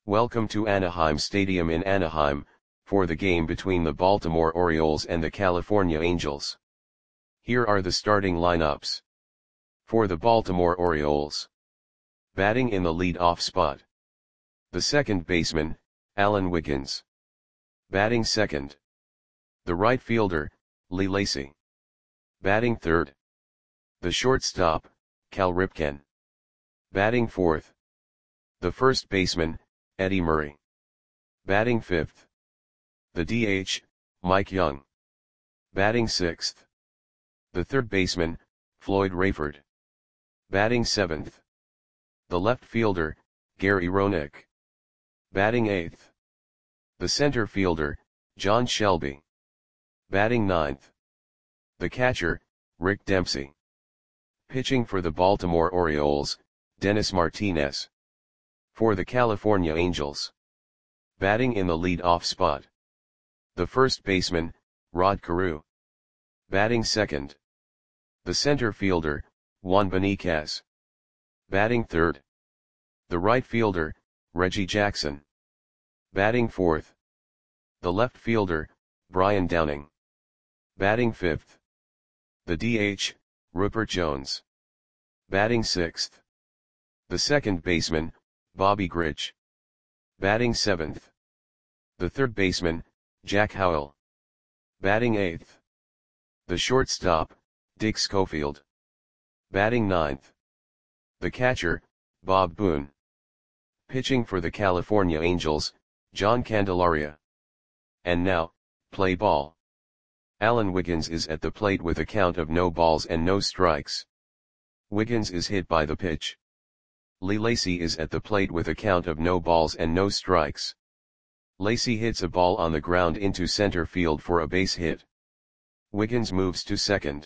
Welcome to Anaheim Stadium in Anaheim, for the game between the Baltimore Orioles and the California Angels. Here are the starting lineups. For the Baltimore Orioles. Batting in the lead-off spot. The second baseman, Alan Wiggins. Batting second. The right fielder, Lee Lacy. Batting third. The shortstop, Cal Ripken. Batting fourth. The first baseman, Eddie Murray. Batting fifth. The DH, Mike Young. Batting sixth. The third baseman, Floyd Rayford. Batting seventh. The left fielder, Gary Roenick. Batting eighth. The center fielder, John Shelby. Batting ninth. The catcher, Rick Dempsey. Pitching for the Baltimore Orioles, Dennis Martinez. For the California Angels. Batting in the lead-off spot. The first baseman, Rod Carew. Batting second. The center fielder, Juan Beniquez. Batting third. The right fielder, Reggie Jackson. Batting fourth. The left fielder, Brian Downing. Batting fifth. The DH, Rupert Jones. Batting sixth. The second baseman, Bobby Grich. Batting seventh. The third baseman, Jack Howell. Batting eighth. The shortstop, Dick Schofield. Batting ninth. The catcher, Bob Boone. Pitching for the California Angels, John Candelaria. And now, play ball. Alan Wiggins is at the plate with a count of no balls and no strikes. Wiggins is hit by the pitch. Lee Lacy is at the plate with a count of no balls and no strikes. Lacy hits a ball on the ground into center field for a base hit. Wiggins moves to second.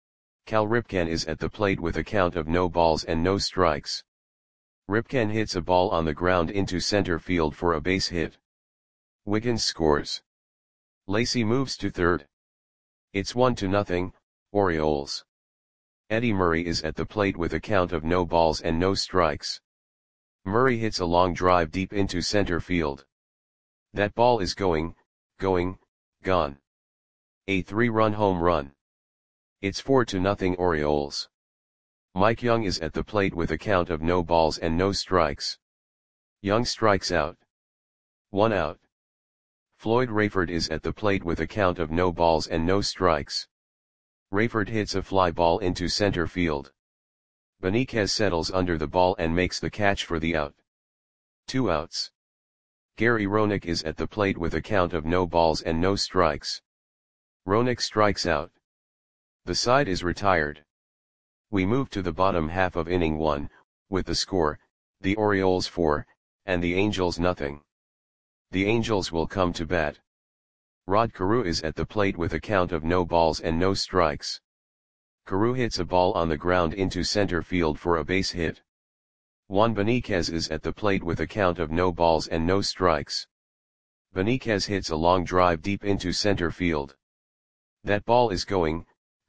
Cal Ripken is at the plate with a count of no balls and no strikes. Ripken hits a ball on the ground into center field for a base hit. Wiggins scores. Lacy moves to third. It's 1-0, Orioles. Eddie Murray is at the plate with a count of no balls and no strikes. Murray hits a long drive deep into center field. That ball is gone. A 3-run home run. It's 4-0 Orioles. Mike Young is at the plate with a count of no balls and no strikes. Young strikes out. 1 out. Floyd Rayford is at the plate with a count of no balls and no strikes. Rayford hits a fly ball into center field. Beniquez settles under the ball and makes the catch for the out. 2 outs. Gary Roenick is at the plate with a count of no balls and no strikes. Roenick strikes out. The side is retired. We move to the bottom half of inning 1, with the score, the Orioles 4, and the Angels nothing. The Angels will come to bat. Rod Carew is at the plate with a count of no balls and no strikes. Carew hits a ball on the ground into center field for a base hit. Juan Beniquez is at the plate with a count of no balls and no strikes. Beniquez hits a long drive deep into center field. That ball is gone.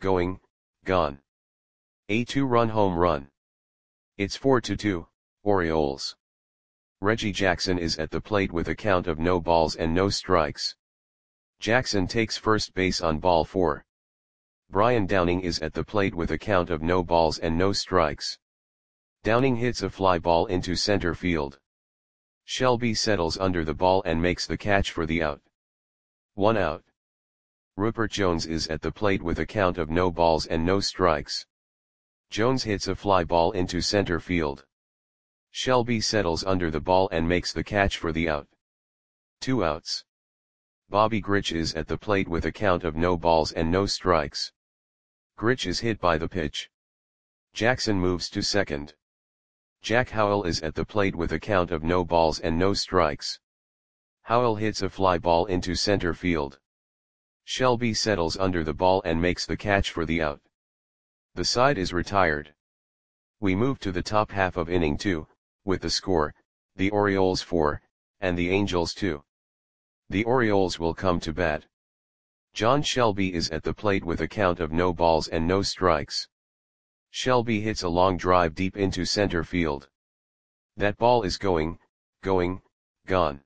A 2-run home run. It's 4-2, Orioles. Reggie Jackson is at the plate with a count of no balls and no strikes. Jackson takes first base on ball 4. Brian Downing is at the plate with a count of no balls and no strikes. Downing hits a fly ball into center field. Shelby settles under the ball and makes the catch for the out. 1 out. Rupert Jones is at the plate with a count of no balls and no strikes. Jones hits a fly ball into center field. Shelby settles under the ball and makes the catch for the out. 2 outs. Bobby Grich is at the plate with a count of no balls and no strikes. Grich is hit by the pitch. Jackson moves to second. Jack Howell is at the plate with a count of no balls and no strikes. Howell hits a fly ball into center field. Shelby settles under the ball and makes the catch for the out. The side is retired. We move to the top half of inning 2, with the score, the Orioles 4, and the Angels 2. The Orioles will come to bat. John Shelby is at the plate with a count of no balls and no strikes. Shelby hits a long drive deep into center field. That ball is gone. gone.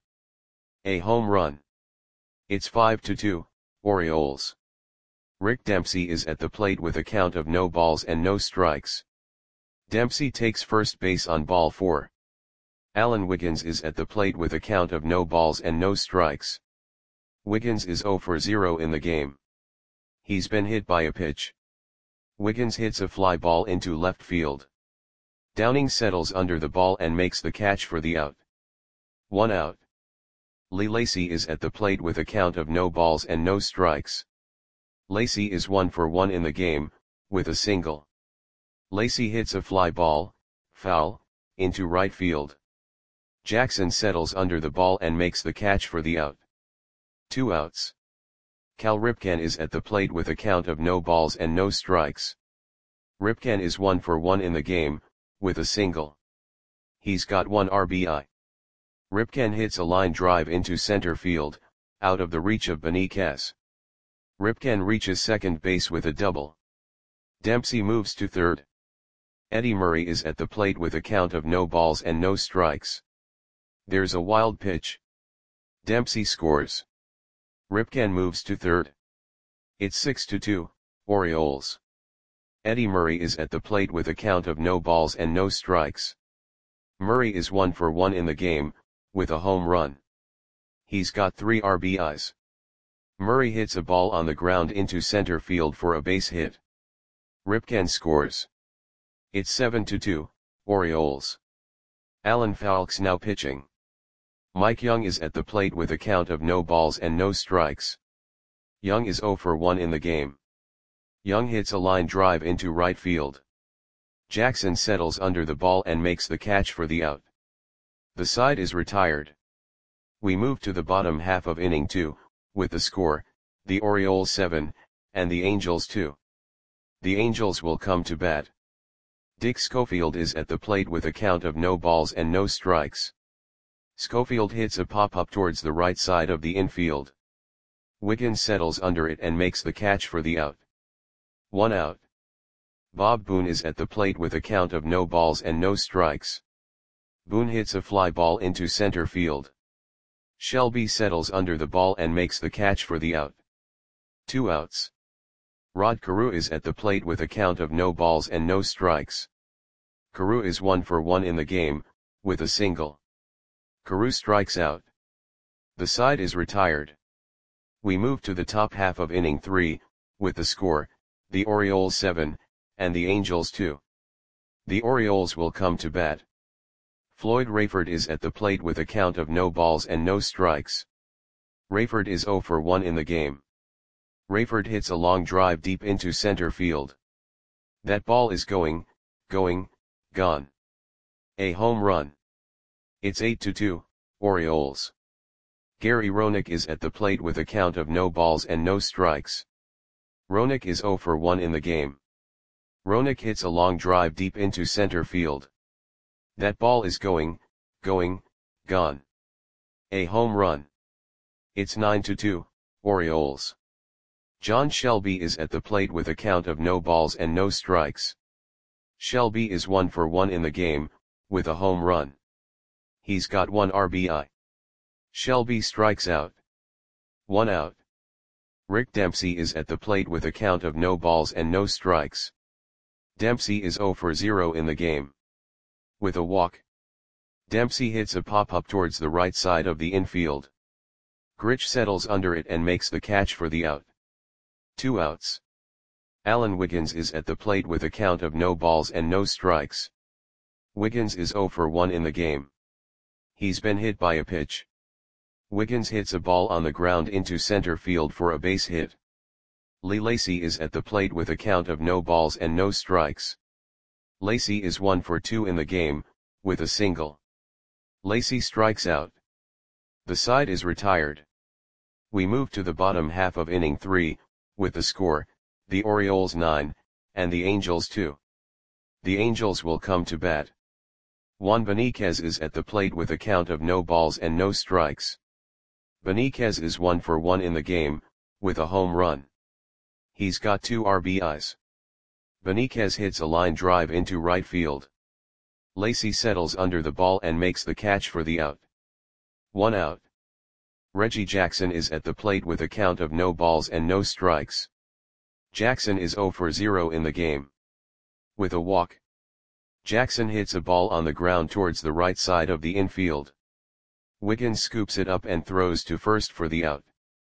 A home run. It's 5-2, Orioles. Rick Dempsey is at the plate with a count of no balls and no strikes. Dempsey takes first base on ball 4. Alan Wiggins is at the plate with a count of no balls and no strikes. Wiggins is 0 for 0 in the game. He's been hit by a pitch. Wiggins hits a fly ball into left field. Downing settles under the ball and makes the catch for the out. 1 out. Lee Lacy is at the plate with a count of no balls and no strikes. Lacy is 1 for 1 in the game, with a single. Lacy hits a fly ball, foul, into right field. Jackson settles under the ball and makes the catch for the out. 2 outs. Cal Ripken is at the plate with a count of no balls and no strikes. Ripken is 1 for 1 in the game, with a single. He's got 1 RBI. Ripken hits a line drive into center field, out of the reach of Benitez. Ripken reaches second base with a double. Dempsey moves to third. Eddie Murray is at the plate with a count of no balls and no strikes. There's a wild pitch. Dempsey scores. Ripken moves to third. It's 6-2, Orioles. Eddie Murray is at the plate with a count of no balls and no strikes. Murray is 1 for 1 in the game, with a home run. He's got 3 RBIs. Murray hits a ball on the ground into center field for a base hit. Ripken scores. It's 7-2, Orioles. Alan Falks now pitching. Mike Young is at the plate with a count of no balls and no strikes. Young is 0 for 1 in the game. Young hits a line drive into right field. Jackson settles under the ball and makes the catch for the out. The side is retired. We move to the bottom half of inning 2, with the score, the Orioles 7, and the Angels 2. The Angels will come to bat. Dick Schofield is at the plate with a count of no balls and no strikes. Schofield hits a pop-up towards the right side of the infield. Wiggins settles under it and makes the catch for the out. 1 out. Bob Boone is at the plate with a count of no balls and no strikes. Boone hits a fly ball into center field. Shelby settles under the ball and makes the catch for the out. 2 outs. Rod Carew is at the plate with a count of no balls and no strikes. Carew is 1 for 1 in the game, with a single. Carew strikes out. The side is retired. We move to the top half of inning 3, with the score, the Orioles 7, and the Angels 2. The Orioles will come to bat. Floyd Rayford is at the plate with a count of no balls and no strikes. Rayford is 0 for 1 in the game. Rayford hits a long drive deep into center field. That ball is going, gone. A home run. It's 8-2, Orioles. Gary Roenick is at the plate with a count of no balls and no strikes. Roenick is 0 for 1 in the game. Roenick hits a long drive deep into center field. That ball is going, gone. A home run. It's 9-2, Orioles. John Shelby is at the plate with a count of no balls and no strikes. Shelby is 1 for 1 in the game, with a home run. He's got 1 RBI. Shelby strikes out. 1 out. Rick Dempsey is at the plate with a count of no balls and no strikes. Dempsey is 0 for 0 in the game. With a walk. Dempsey hits a pop-up towards the right side of the infield. Grich settles under it and makes the catch for the out. 2 outs. Alan Wiggins is at the plate with a count of no balls and no strikes. Wiggins is 0 for 1 in the game. He's been hit by a pitch. Wiggins hits a ball on the ground into center field for a base hit. Lee Lacy is at the plate with a count of no balls and no strikes. Lacy is 1 for 2 in the game, with a single. Lacy strikes out. The side is retired. We move to the bottom half of inning 3, with the score, the Orioles 9, and the Angels 2. The Angels will come to bat. Juan Benitez is at the plate with a count of no balls and no strikes. Benitez is 1 for 1 in the game, with a home run. He's got 2 RBIs. Benitez hits a line drive into right field. Lacy settles under the ball and makes the catch for the out. 1 out. Reggie Jackson is at the plate with a count of no balls and no strikes. Jackson is 0 for 0 in the game. With a walk, Jackson hits a ball on the ground towards the right side of the infield. Wiggins scoops it up and throws to first for the out.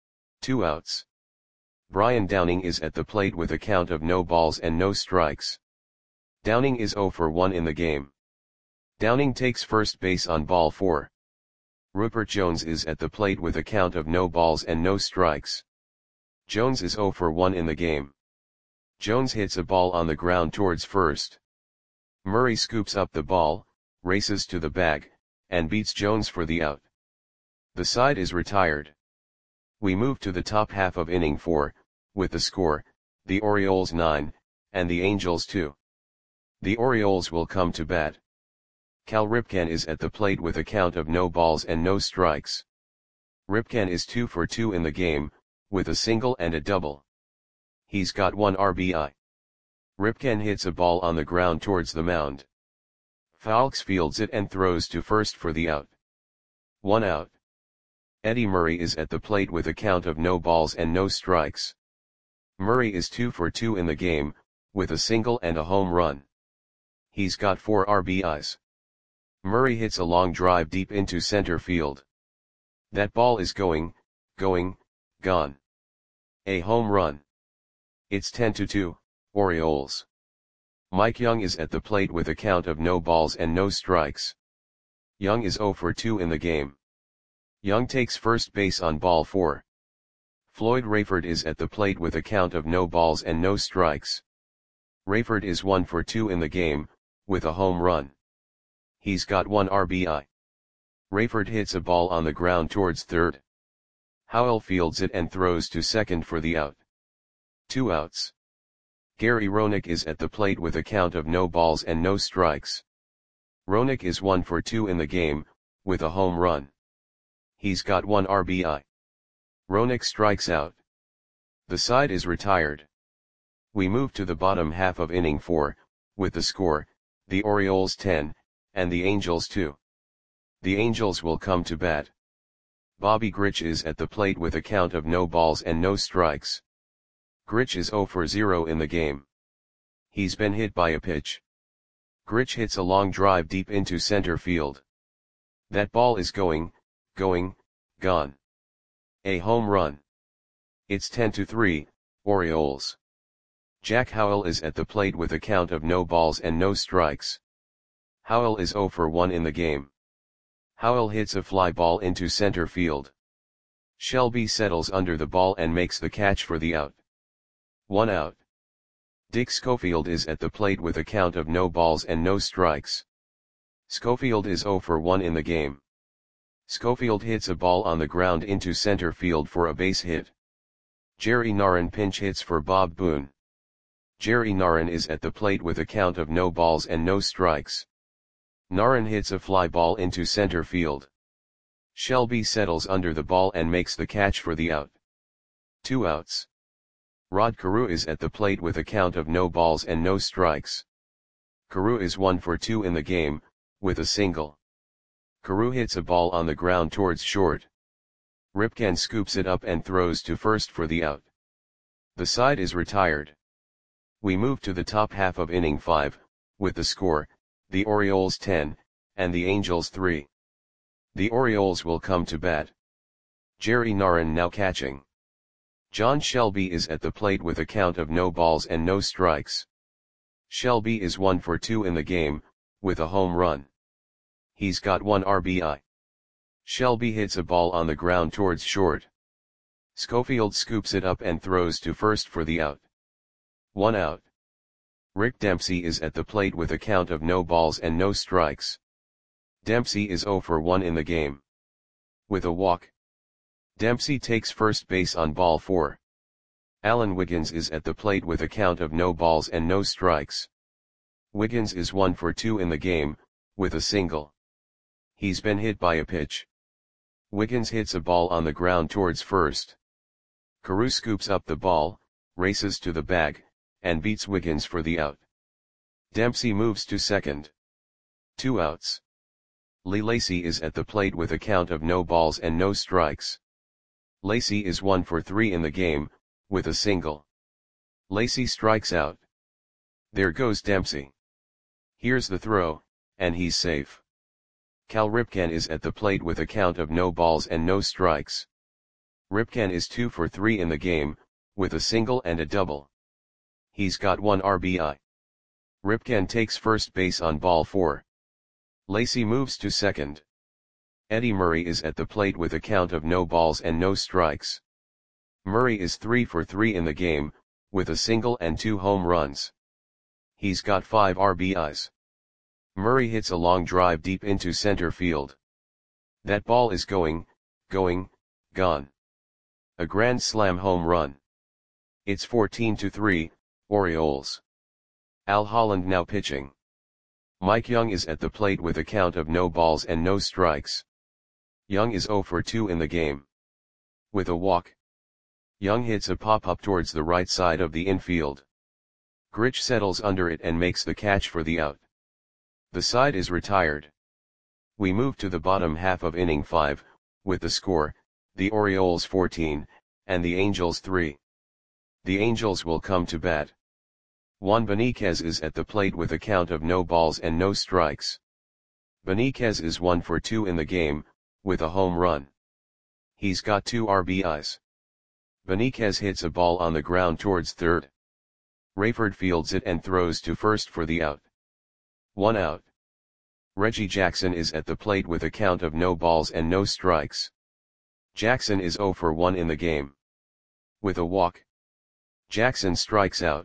2 outs. Brian Downing is at the plate with a count of no balls and no strikes. Downing is 0 for 1 in the game. Downing takes first base on ball 4. Rupert Jones is at the plate with a count of no balls and no strikes. Jones is 0 for 1 in the game. Jones hits a ball on the ground towards first. Murray scoops up the ball, races to the bag, and beats Jones for the out. The side is retired. We move to the top half of inning 4, with the score, the Orioles 9, and the Angels 2. The Orioles will come to bat. Cal Ripken is at the plate with a count of no balls and no strikes. Ripken is 2 for 2 in the game, with a single and a double. He's got 1 RBI. Ripken hits a ball on the ground towards the mound. Fowles fields it and throws to first for the out. 1 out. Eddie Murray is at the plate with a count of no balls and no strikes. Murray is 2 for 2 in the game, with a single and a home run. He's got 4 RBIs. Murray hits a long drive deep into center field. That ball is going, gone. A home run. It's 10-2, Orioles. Mike Young is at the plate with a count of no balls and no strikes. Young is 0 for 2 in the game. Young takes first base on ball 4. Floyd Rayford is at the plate with a count of no balls and no strikes. Rayford is 1 for 2 in the game, with a home run. He's got 1 RBI. Rayford hits a ball on the ground towards third. Howell fields it and throws to second for the out. 2 outs. Gary Roenick is at the plate with a count of no balls and no strikes. Roenick is 1 for 2 in the game, with a home run. He's got 1 RBI. Roenick strikes out. The side is retired. We move to the bottom half of inning 4, with the score, the Orioles 10, and the Angels 2. The Angels will come to bat. Bobby Grich is at the plate with a count of no balls and no strikes. Grich is 0 for 0 in the game. He's been hit by a pitch. Grich hits a long drive deep into center field. That ball is going, gone. A home run. It's 10-3, Orioles. Jack Howell is at the plate with a count of no balls and no strikes. Howell is 0 for 1 in the game. Howell hits a fly ball into center field. Shelby settles under the ball and makes the catch for the out. 1 out. Dick Schofield is at the plate with a count of no balls and no strikes. Schofield is 0 for 1 in the game. Schofield hits a ball on the ground into center field for a base hit. Jerry Narron pinch hits for Bob Boone. Jerry Narron is at the plate with a count of no balls and no strikes. Narron hits a fly ball into center field. Shelby settles under the ball and makes the catch for the out. 2 outs. Rod Carew is at the plate with a count of no balls and no strikes. Carew is 1 for 2 in the game, with a single. Carew hits a ball on the ground towards short. Ripken scoops it up and throws to first for the out. The side is retired. We move to the top half of inning 5, with the score, the Orioles 10, and the Angels 3. The Orioles will come to bat. Jerry Narron now catching. John Shelby is at the plate with a count of no balls and no strikes. Shelby is 1 for 2 in the game, with a home run. He's got 1 RBI. Shelby hits a ball on the ground towards short. Schofield scoops it up and throws to first for the out. 1 out. Rick Dempsey is at the plate with a count of no balls and no strikes. Dempsey is 0 for 1 in the game. With a walk, Dempsey takes first base on ball 4. Alan Wiggins is at the plate with a count of no balls and no strikes. Wiggins is 1 for 2 in the game, with a single. He's been hit by a pitch. Wiggins hits a ball on the ground towards first. Carew scoops up the ball, races to the bag, and beats Wiggins for the out. Dempsey moves to second. 2 outs. Lee Lacy is at the plate with a count of no balls and no strikes. Lacy is 1 for 3 in the game, with a single. Lacy strikes out. There goes Dempsey. Here's the throw, and he's safe. Cal Ripken is at the plate with a count of no balls and no strikes. Ripken is 2 for 3 in the game, with a single and a double. He's got 1 RBI. Ripken takes first base on ball 4. Lacy moves to second. Eddie Murray is at the plate with a count of no balls and no strikes. Murray is 3 for 3 in the game, with a single and 2 home runs. He's got 5 RBIs. Murray hits a long drive deep into center field. That ball is gone. A grand slam home run. It's 14-3, Orioles. Al Holland now pitching. Mike Young is at the plate with a count of no balls and no strikes. Young is 0 for 2 in the game. With a walk. Young hits a pop-up towards the right side of the infield. Grich settles under it and makes the catch for the out. The side is retired. We move to the bottom half of inning 5, with the score, the Orioles 14, and the Angels 3. The Angels will come to bat. Juan Beniquez is at the plate with a count of no balls and no strikes. Beniquez is 1 for 2 in the game, with a home run. He's got 2 RBIs. Beniquez hits a ball on the ground towards third. Rayford fields it and throws to first for the out. 1 out. Reggie Jackson is at the plate with a count of no balls and no strikes. Jackson is 0 for 1 in the game. With a walk. Jackson strikes out.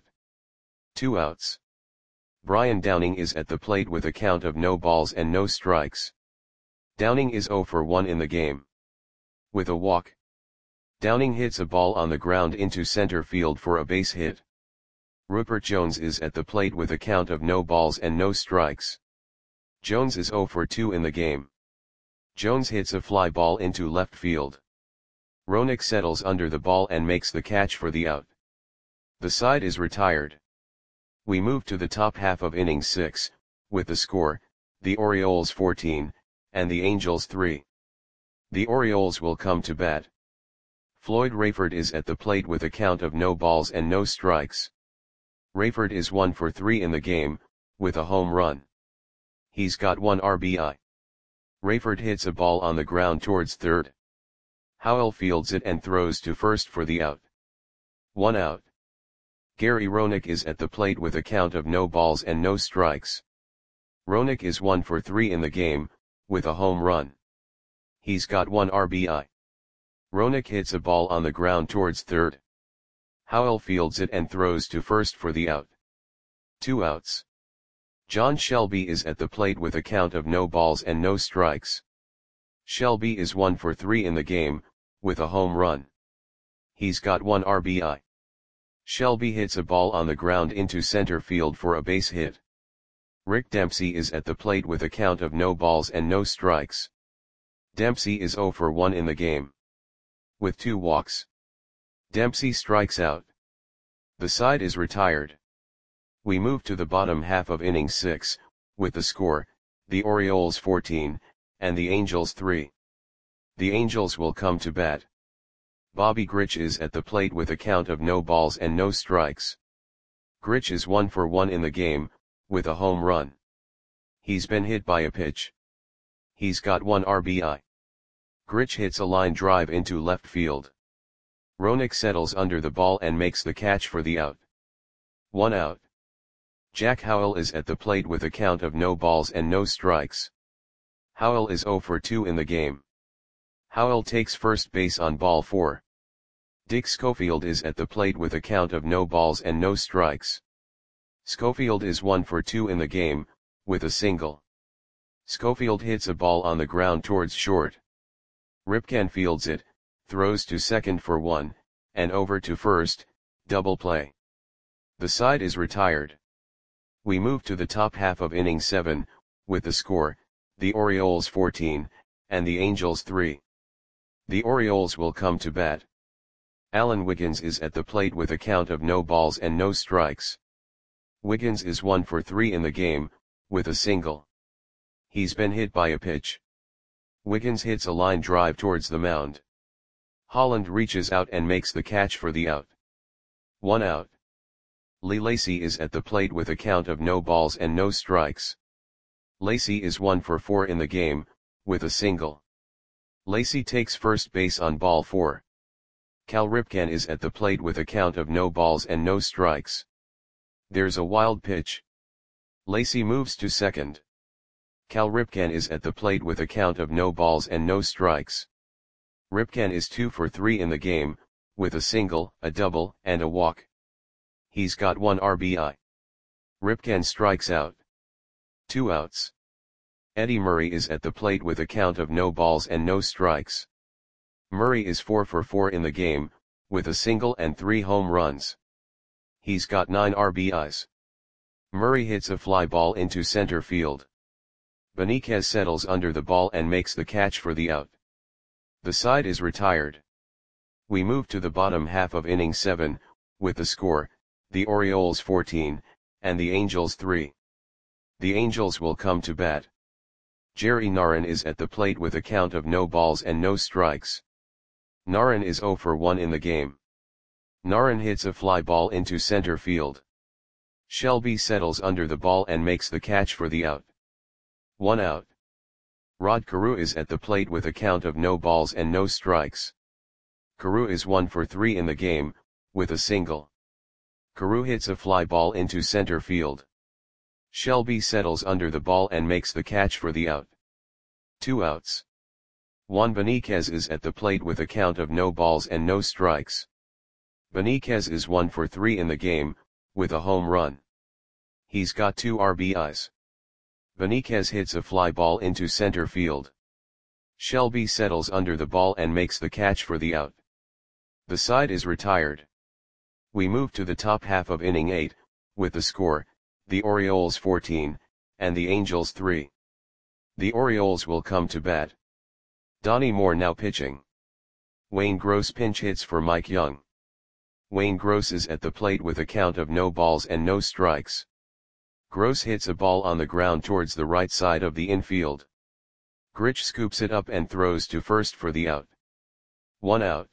2 outs. Brian Downing is at the plate with a count of no balls and no strikes. Downing is 0 for 1 in the game. With a walk. Downing hits a ball on the ground into center field for a base hit. Rupert Jones is at the plate with a count of no balls and no strikes. Jones is 0 for 2 in the game. Jones hits a fly ball into left field. Roenick settles under the ball and makes the catch for the out. The side is retired. We move to the top half of inning 6, with the score, the Orioles 14, and the Angels 3. The Orioles will come to bat. Floyd Rayford is at the plate with a count of no balls and no strikes. Rayford is 1 for 3 in the game, with a home run. He's got 1 RBI. Rayford hits a ball on the ground towards third. Howell fields it and throws to first for the out. 1 out. Gary Roenick is at the plate with a count of no balls and no strikes. Roenick is 1 for 3 in the game, with a home run. He's got 1 RBI. Roenick hits a ball on the ground towards third. Howell fields it and throws to first for the out. 2 outs. John Shelby is at the plate with a count of no balls and no strikes. Shelby is 1 for 3 in the game, with a home run. He's got 1 RBI. Shelby hits a ball on the ground into center field for a base hit. Rick Dempsey is at the plate with a count of no balls and no strikes. Dempsey is 0 for 1 in the game. With 2 walks. Dempsey strikes out. The side is retired. We move to the bottom half of inning 6, with the score, the Orioles 14, and the Angels 3. The Angels will come to bat. Bobby Grich is at the plate with a count of no balls and no strikes. Grich is 1 for 1 in the game, with a home run. He's been hit by a pitch. He's got 1 RBI. Grich hits a line drive into left field. Roenick settles under the ball and makes the catch for the out. 1 out. Jack Howell is at the plate with a count of no balls and no strikes. Howell is 0 for 2 in the game. Howell takes first base on ball 4. Dick Schofield is at the plate with a count of no balls and no strikes. Schofield is 1 for 2 in the game, with a single. Schofield hits a ball on the ground towards short. Ripken fields it, throws to second for 1, and over to first, double play. The side is retired. We move to the top half of inning 7, with the score, the Orioles 14, and the Angels 3. The Orioles will come to bat. Alan Wiggins is at the plate with a count of no balls and no strikes. Wiggins is 1 for 3 in the game, with a single. He's been hit by a pitch. Wiggins hits a line drive towards the mound. Holland reaches out and makes the catch for the out. 1 out. Lee Lacy is at the plate with a count of no balls and no strikes. Lacy is 1 for 4 in the game, with a single. Lacy takes first base on ball 4. Cal Ripken is at the plate with a count of no balls and no strikes. There's a wild pitch. Lacy moves to second. Cal Ripken is at the plate with a count of no balls and no strikes. Ripken is 2 for 3 in the game, with a single, a double, and a walk. He's got 1 RBI. Ripken strikes out. 2 outs. Eddie Murray is at the plate with a count of no balls and no strikes. Murray is 4 for 4 in the game, with a single and 3 home runs. He's got 9 RBIs. Murray hits a fly ball into center field. Benitez settles under the ball and makes the catch for the out. The side is retired. We move to the bottom half of inning 7, with the score, the Orioles 14, and the Angels 3. The Angels will come to bat. Jerry Narron is at the plate with a count of no balls and no strikes. Narron is 0 for 1 in the game. Narron hits a fly ball into center field. Shelby settles under the ball and makes the catch for the out. 1 out. Rod Carew is at the plate with a count of no balls and no strikes. Carew is 1 for 3 in the game, with a single. Carew hits a fly ball into center field. Shelby settles under the ball and makes the catch for the out. 2 outs. Juan Benitez is at the plate with a count of no balls and no strikes. Benitez is 1 for 3 in the game, with a home run. He's got 2 RBIs. Benitez hits a fly ball into center field. Shelby settles under the ball and makes the catch for the out. The side is retired. We move to the top half of inning 8, with the score, the Orioles 14, and the Angels 3. The Orioles will come to bat. Donnie Moore now pitching. Wayne Gross pinch hits for Mike Young. Wayne Gross is at the plate with a count of no balls and no strikes. Gross hits a ball on the ground towards the right side of the infield. Grich scoops it up and throws to first for the out. 1 out.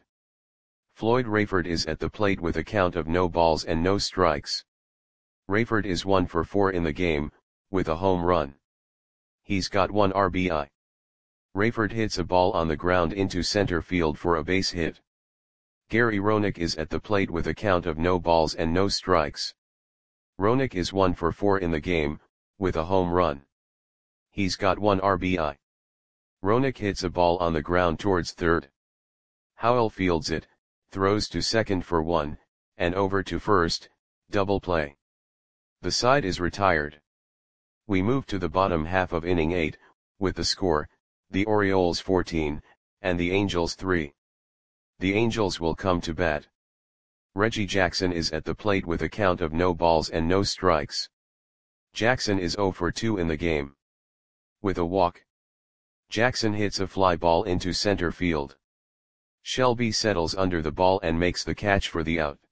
Floyd Rayford is at the plate with a count of no balls and no strikes. Rayford is 1 for 4 in the game, with a home run. He's got 1 RBI. Rayford hits a ball on the ground into center field for a base hit. Gary Roenick is at the plate with a count of no balls and no strikes. Roenick is 1 for 4 in the game, with a home run. He's got 1 RBI. Roenick hits a ball on the ground towards third. Howell fields it, throws to second for 1, and over to first, double play. The side is retired. We move to the bottom half of inning 8, with the score, the Orioles 14, and the Angels 3. The Angels will come to bat. Reggie Jackson is at the plate with a count of no balls and no strikes. Jackson is 0 for 2 in the game. With a walk. Jackson hits a fly ball into center field. Shelby settles under the ball and makes the catch for the out.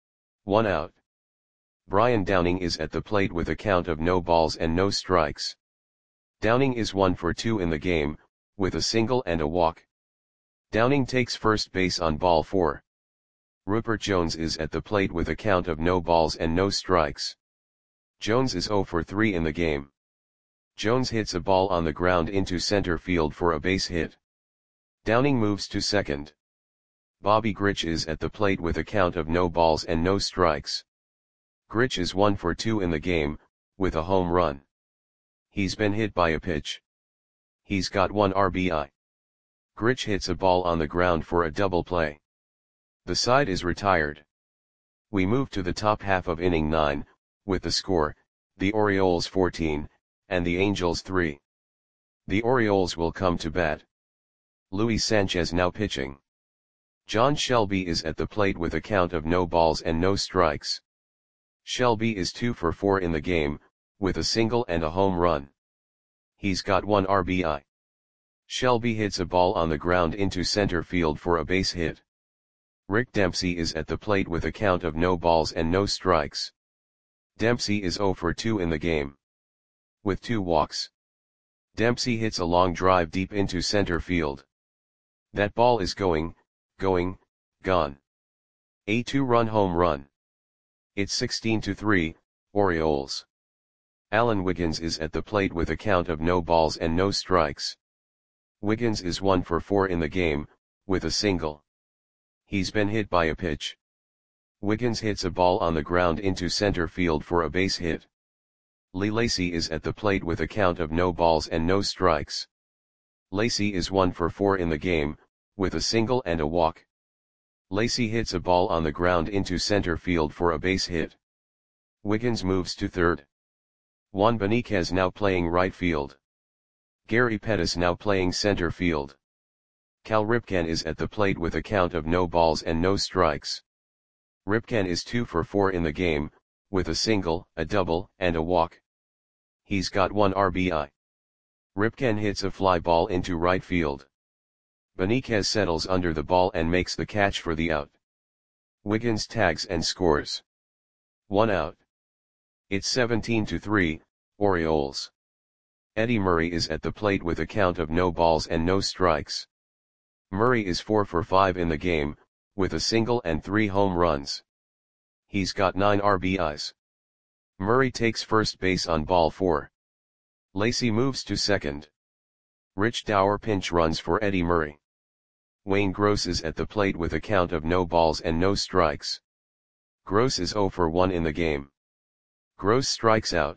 1 out. Brian Downing is at the plate with a count of no balls and no strikes. Downing is 1 for 2 in the game, with a single and a walk. Downing takes first base on ball 4. Rupert Jones is at the plate with a count of no balls and no strikes. Jones is 0 for 3 in the game. Jones hits a ball on the ground into center field for a base hit. Downing moves to second. Bobby Grich is at the plate with a count of no balls and no strikes. Grich is 1 for 2 in the game, with a home run. He's been hit by a pitch. He's got 1 RBI. Grich hits a ball on the ground for a double play. The side is retired. We move to the top half of inning 9, with the score, the Orioles 14, and the Angels 3. The Orioles will come to bat. Luis Sanchez now pitching. John Shelby is at the plate with a count of no balls and no strikes. Shelby is 2 for 4 in the game, with a single and a home run. He's got 1 RBI. Shelby hits a ball on the ground into center field for a base hit. Rick Dempsey is at the plate with a count of no balls and no strikes. Dempsey is 0 for 2 in the game. With 2 walks. Dempsey hits a long drive deep into center field. That ball is going, gone. A 2-run home run. It's 16-3, Orioles. Alan Wiggins is at the plate with a count of no balls and no strikes. Wiggins is 1 for 4 in the game, with a single. He's been hit by a pitch. Wiggins hits a ball on the ground into center field for a base hit. Lee Lacy is at the plate with a count of no balls and no strikes. Lacy is 1 for 4 in the game, with a single and a walk. Lacy hits a ball on the ground into center field for a base hit. Wiggins moves to third. Juan Beniquez now playing right field. Gary Pettis now playing center field. Cal Ripken is at the plate with a count of no balls and no strikes. Ripken is 2 for 4 in the game, with a single, a double, and a walk. He's got 1 RBI. Ripken hits a fly ball into right field. Beniquez settles under the ball and makes the catch for the out. Wiggins tags and scores. 1 out. It's 17-3, Orioles. Eddie Murray is at the plate with a count of no balls and no strikes. Murray is 4 for 5 in the game, with a single and 3 home runs. He's got 9 RBIs. Murray takes first base on ball 4. Lacy moves to second. Rich Dauer pinch runs for Eddie Murray. Wayne Gross is at the plate with a count of no balls and no strikes. Gross is 0 for 1 in the game. Gross strikes out.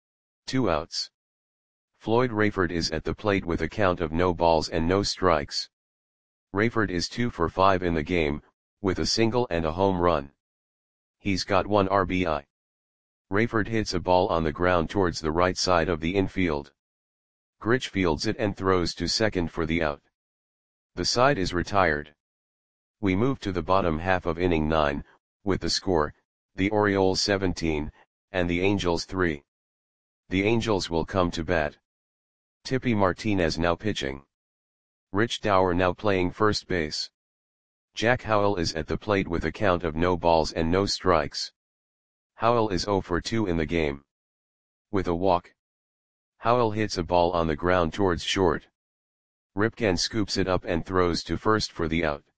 2 outs. Floyd Rayford is at the plate with a count of no balls and no strikes. Rayford is 2 for 5 in the game, with a single and a home run. He's got 1 RBI. Rayford hits a ball on the ground towards the right side of the infield. Grich fields it and throws to second for the out. The side is retired. We move to the bottom half of inning 9, with the score, the Orioles 17, and the Angels 3. The Angels will come to bat. Tippy Martinez now pitching. Rich Dauer now playing first base. Jack Howell is at the plate with a count of no balls and no strikes. Howell is 0 for 2 in the game. With a walk. Howell hits a ball on the ground towards short. Ripken scoops it up and throws to first for the out.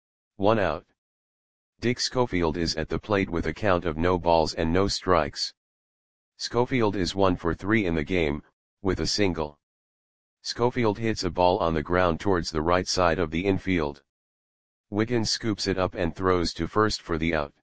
1 out. Dick Schofield is at the plate with a count of no balls and no strikes. Schofield is 1 for 3 in the game, with a single. Schofield hits a ball on the ground towards the right side of the infield. Wiggins scoops it up and throws to first for the out.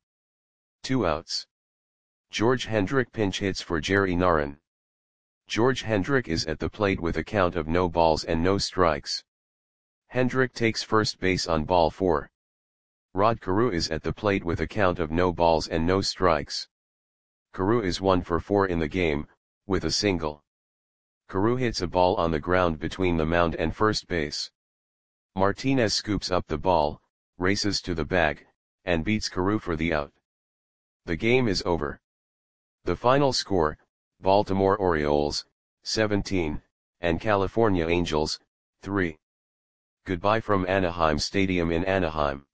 2 outs. George Hendrick pinch hits for Jerry Narron. George Hendrick is at the plate with a count of no balls and no strikes. Hendrick takes first base on ball 4. Rod Carew is at the plate with a count of no balls and no strikes. Carew is 1 for 4 in the game, with a single. Carew hits a ball on the ground between the mound and first base. Martinez scoops up the ball, races to the bag, and beats Carew for the out. The game is over. The final score, Baltimore Orioles, 17, and California Angels, 3. Goodbye from Anaheim Stadium in Anaheim.